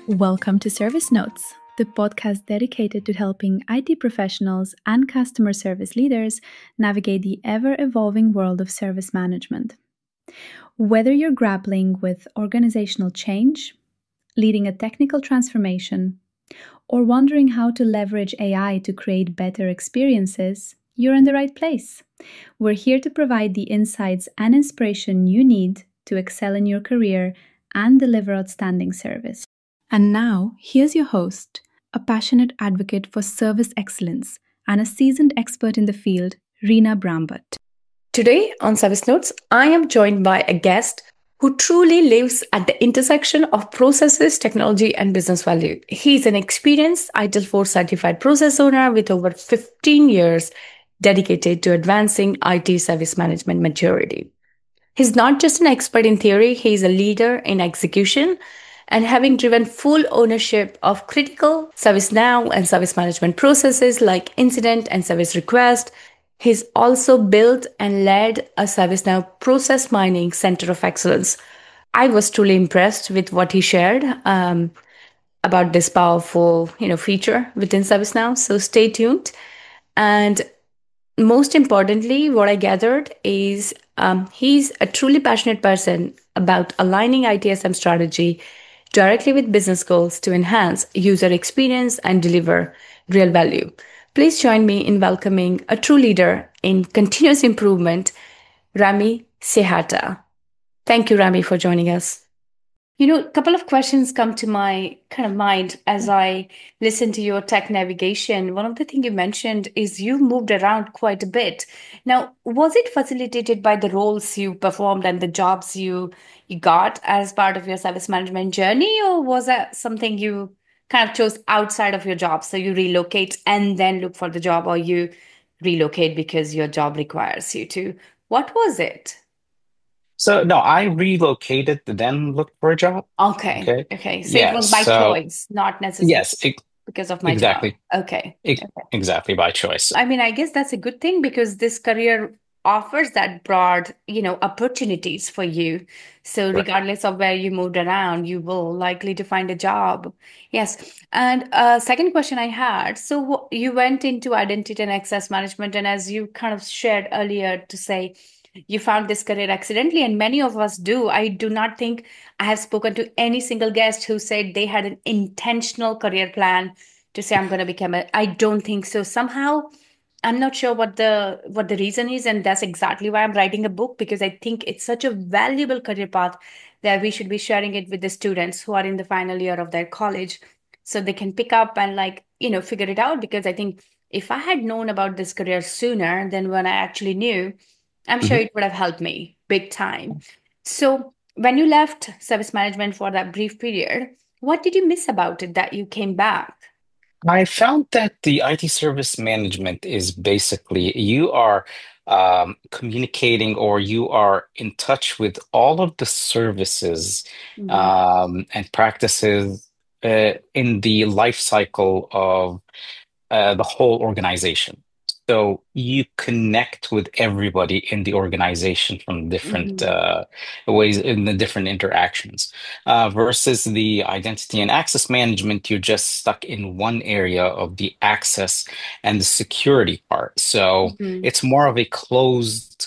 Welcome to Service Notes, the podcast dedicated to helping IT professionals and customer service leaders navigate the ever evolving world of service management. Whether you're grappling with organizational change, leading a technical transformation, or wondering how to leverage AI to create better experiences, you're in the right place. We're here to provide the insights and inspiration you need to excel in your career and deliver outstanding service. And now, here's your host, a passionate advocate for service excellence and a seasoned expert in the field, Reena Brambhatt. Today on Service Notes, I am joined by a guest who truly lives at the intersection of processes, technology, and business value. He's an experienced ITIL 4 certified process owner with over 15 years dedicated to advancing IT service management maturity. He's not just an expert in theory, he's a leader in execution, and having driven full ownership of critical ServiceNow and service management processes like incident and service request, he's also built and led a ServiceNow process mining center of excellence. I was truly impressed with what he shared about this powerful, feature within ServiceNow. So stay tuned. And most importantly, what I gathered is he's a truly passionate person about aligning ITSM strategy directly with business goals to enhance user experience and deliver real value. Please join me in welcoming a true leader in continuous improvement, Rami Sehata. Thank you, Rami, for joining us. A couple of questions come to my mind as I listen to your tech navigation. One of the things you mentioned is you moved around quite a bit. Now, was it facilitated by the roles you performed and the jobs you got as part of your service management journey, or was that something you kind of chose outside of your job? So you relocate and then look for the job, or you relocate because your job requires you to? What was it? So no, I relocated to then look for a job. Okay. Okay. Okay. So it Yeah. was by So choice, not necessarily yes, because of my job. exactly. Okay. Okay. Exactly by choice. I mean, I guess that's a good thing because this career offers that broad, opportunities for you. So Correct. regardless of where you moved around, you will likely to find a job. Yes. And second question I had, so you went into identity and access management, and as you kind of shared earlier to say, you found this career accidentally, and many of us do. I do not think I have spoken to any single guest who said they had an intentional career plan to say I'm going to become a. I don't think so. Somehow, I'm not sure what the reason is, and that's exactly why I'm writing a book, because I think it's such a valuable career path that we should be sharing it with the students who are in the final year of their college, so they can pick up and figure it out. Because I think if I had known about this career sooner than when I actually knew, I'm sure Mhm. it would have helped me big time. So when you left service management for that brief period, what did you miss about it that you came back? I found that the IT service management is basically you are communicating or you are in touch with all of the services Hmm. and practices in the life cycle of the whole organization. So you connect with everybody in the organization from different Hmm. ways in the different interactions. Versus the identity and access management, you're just stuck in one area of the access and the security part. So Hmm. it's more of a closed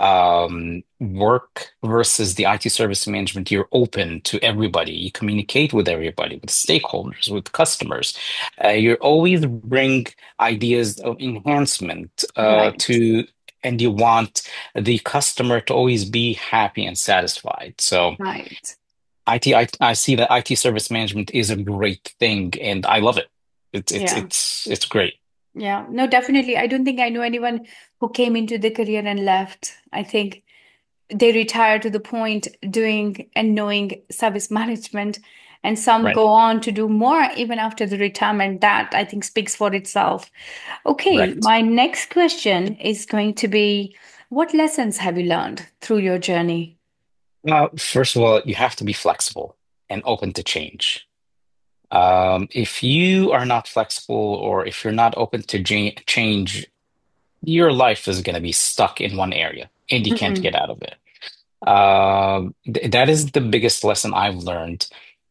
work versus the IT service management. You're open to everybody. You communicate with everybody, with stakeholders, with customers. You always bring ideas of enhancement Right, and you want the customer to always be happy and satisfied. So right. I see that IT service management is a great thing, and I love it. Yeah, It's great. yeah. No, definitely. I don't think I know anyone who came into the career and left. I think they retire to the point doing and knowing service management, and some Right, go on to do more even after the retirement. That I think speaks for itself. Okay, right. my next question is going to be, what lessons have you learned through your journey? First of all, you have to be flexible and open to change. If you are not flexible or if you're not open to change, your life is going to be stuck in one area and you can't Hmm. get out of it. That is the biggest lesson I've learned.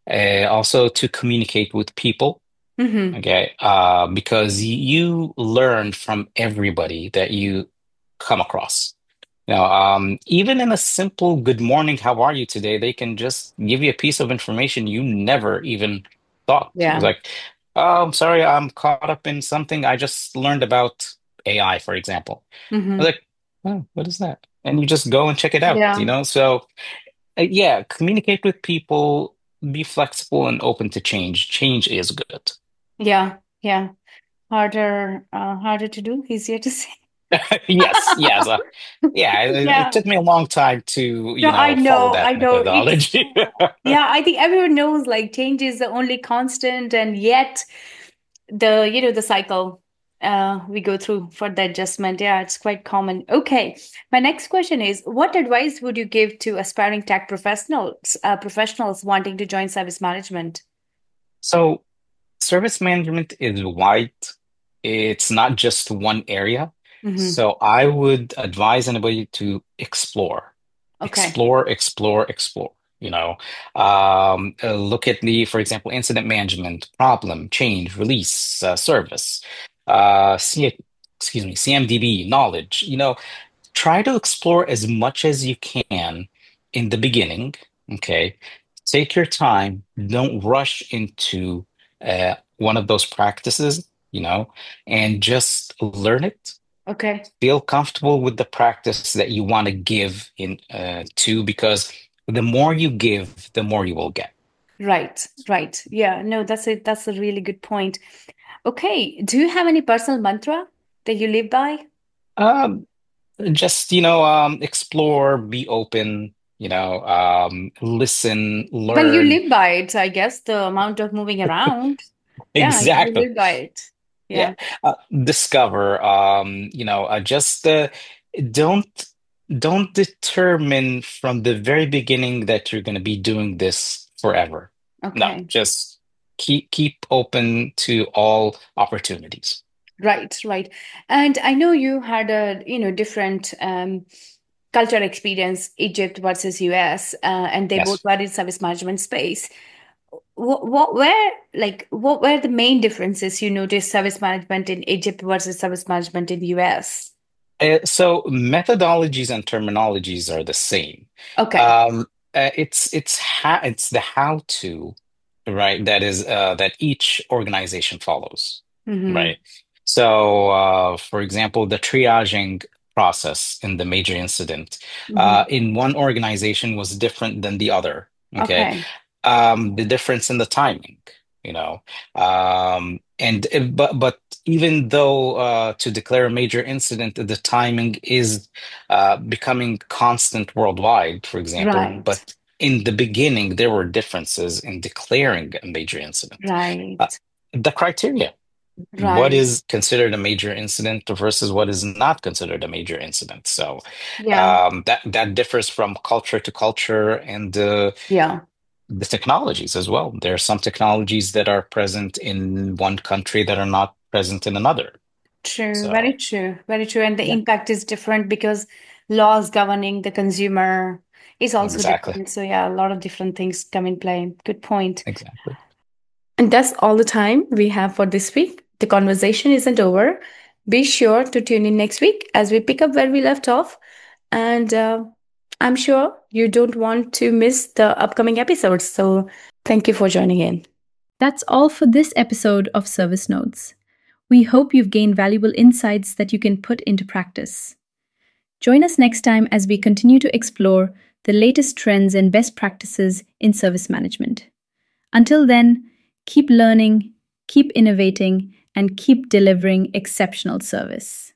Also to communicate with people. Mm-hmm. Okay, because you learn from everybody that you come across. Even in a simple "Good morning, how are you today?" they can just give you a piece of information you never even thought. It's Yeah. like, "Oh, I'm sorry, I'm caught up in something. I just learned about AI, for example." I was Mm-hmm. like, "Oh, what is that?" And you just go and check it out, Yeah. So, yeah, communicate with people, be flexible and open to change. Change is good. Yeah. Yeah. Harder to do, easier to say. Yes, yes. Yeah, it Yeah. took me a long time to, No, follow I that know. It's methodology. yeah, I think everyone knows like change is the only constant, and yet the cycle we go through for the adjustment. Yeah, it's quite common. Okay. My next question is, what advice would you give to aspiring tech professionals wanting to join service management? So, service management is wide. It's not just one area. Mm-hmm. So, I would advise anybody to explore, Okay. explore, explore, explore. Look at for example, incident management, problem, change, release, service, excuse me, CMDB, knowledge. Try to explore as much as you can in the beginning. Okay. Take your time. Don't rush into one of those practices, and just learn it. Okay. Feel comfortable with the practice that you want to give in to, because the more you give, the more you will get. Right. Right. Yeah. No, that's a really good point. Okay. Do you have any personal mantra that you live by? Um, just, explore, be open, listen, Well, you learn. live by it, I guess, the amount of moving around. Yeah, you Exactly. live by it. Yeah. Yeah. Discover, just don't don't determine from the very beginning that you're going to be doing this forever. No, Okay. just keep open to all opportunities. Right, right. And I know you had different culture experience, Egypt versus US, and they both Yes. were in service management space. What were the main differences you noticed service management in Egypt versus service management in US? So methodologies and terminologies are the same. Okay. Um, it's the how to, right? That each organization follows, Mm-hmm. right? So, for example, the triaging process in the major incident Mm-hmm. in one organization was different than the other. Okay, Okay. the difference in the timing, you know, and but even though to declare a major incident, the timing is becoming constant worldwide, for example, Right. but in the beginning there were differences in declaring a major incident. Uh, Right. the criteria, what Right. is considered a major incident versus what is not considered a major incident. So Yeah. that differs from culture to culture, and Yeah. the technologies as well. There are some technologies that are present in one country that are not present in another. True, very So, true, very true. And the yeah, impact is different because laws governing the consumer is also exactly. different. So, yeah, a lot of different things come in play. Good point. Exactly. And that's all the time we have for this week. The conversation isn't over. Be sure to tune in next week as we pick up where we left off. And I'm sure you don't want to miss the upcoming episodes. So, thank you for joining in. That's all for this episode of Service Notes. We hope you've gained valuable insights that you can put into practice. Join us next time as we continue to explore the latest trends and best practices in service management. Until then, keep learning, keep innovating, and keep delivering exceptional service.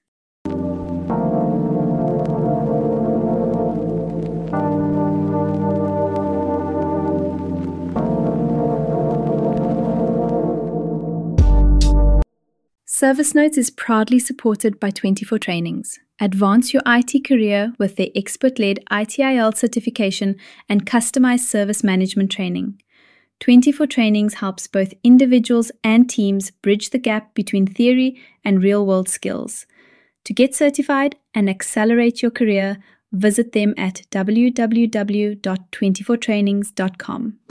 Service Notes is proudly supported by 24 Trainings. Advance your IT career with their expert-led ITIL certification and customized service management training. 24 Trainings helps both individuals and teams bridge the gap between theory and real-world skills. To get certified and accelerate your career, visit them at www.24trainings.com.